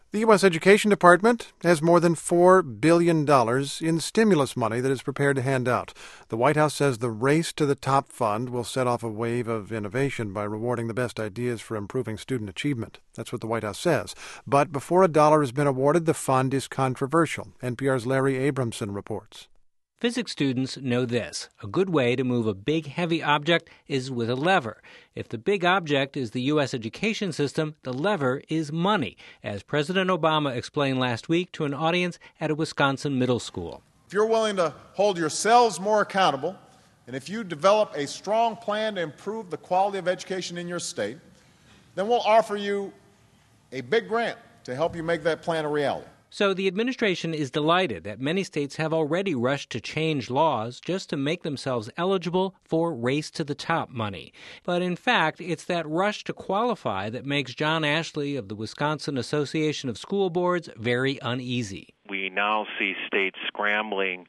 The U.S. Education Department has more than $4 billion in stimulus money that it's prepared to hand out. The White House says the Race to the Top fund will set off a wave of innovation by rewarding the best ideas for improving student achievement. That's what the White House says. But before a dollar has been awarded, the fund is controversial. NPR's Larry Abramson reports. Physics students know this. A good way to move a big, heavy object is with a lever. If the big object is the U.S. education system, the lever is money, as President Obama explained last week to an audience at a Wisconsin middle school. If you're willing to hold yourselves more accountable, and if you develop a strong plan to improve the quality of education in your state, then we'll offer you a big grant to help you make that plan a reality. So the administration is delighted that many states have already rushed to change laws just to make themselves eligible for Race to the Top money. But in fact, it's that rush to qualify that makes John Ashley of the Wisconsin Association of School Boards very uneasy. We now see states scrambling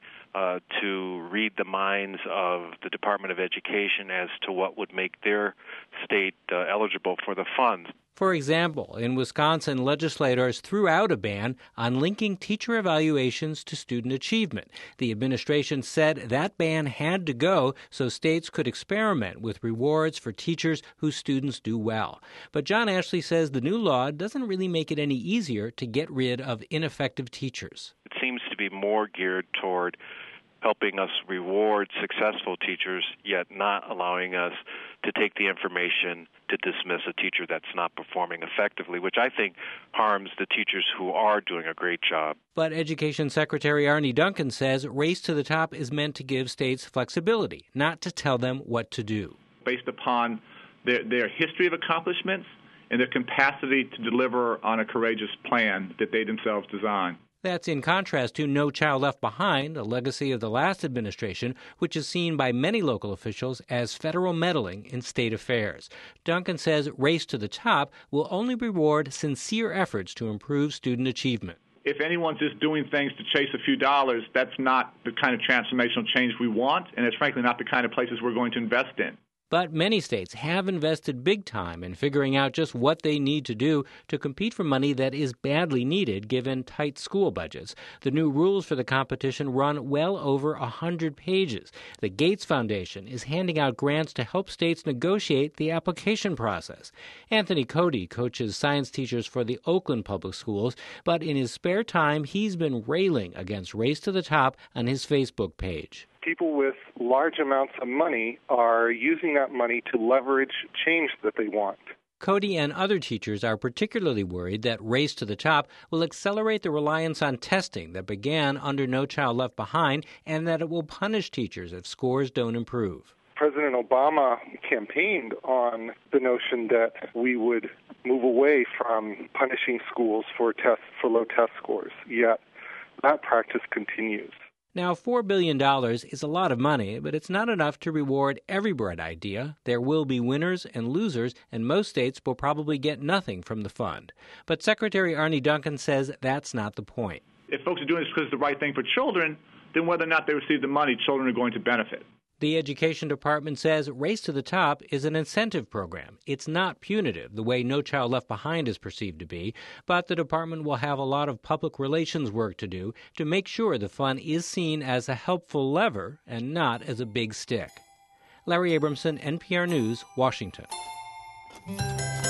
to read the minds of the Department of Education as to what would make their state eligible for the funds. For example, in Wisconsin, legislators threw out a ban on linking teacher evaluations to student achievement. The administration said that ban had to go so states could experiment with rewards for teachers whose students do well. But John Ashley says the new law doesn't really make it any easier to get rid of ineffective teachers. It seems to be more geared toward helping us reward successful teachers, yet not allowing us to take the information to dismiss a teacher that's not performing effectively, which I think harms the teachers who are doing a great job. But Education Secretary Arne Duncan says Race to the Top is meant to give states flexibility, not to tell them what to do. Based upon their history of accomplishments and their capacity to deliver on a courageous plan that they themselves design. That's in contrast to No Child Left Behind, a legacy of the last administration, which is seen by many local officials as federal meddling in state affairs. Duncan says Race to the Top will only reward sincere efforts to improve student achievement. If anyone's just doing things to chase a few dollars, that's not the kind of transformational change we want, and it's frankly not the kind of places we're going to invest in. But many states have invested big time in figuring out just what they need to do to compete for money that is badly needed given tight school budgets. The new rules for the competition run well over 100 pages. The Gates Foundation is handing out grants to help states negotiate the application process. Anthony Cody coaches science teachers for the Oakland Public Schools, but in his spare time, he's been railing against Race to the Top on his Facebook page. People with large amounts of money are using that money to leverage change that they want. Cody and other teachers are particularly worried that Race to the Top will accelerate the reliance on testing that began under No Child Left Behind, and that it will punish teachers if scores don't improve. President Obama campaigned on the notion that we would move away from punishing schools for low test scores, yet that practice continues. Now, $4 billion is a lot of money, but it's not enough to reward every bright idea. There will be winners and losers, and most states will probably get nothing from the fund. But Secretary Arne Duncan says that's not the point. If folks are doing this because it's the right thing for children, then whether or not they receive the money, children are going to benefit. The Education Department says Race to the Top is an incentive program. It's not punitive, the way No Child Left Behind is perceived to be, but the department will have a lot of public relations work to do to make sure the fund is seen as a helpful lever and not as a big stick. Larry Abramson, NPR News, Washington.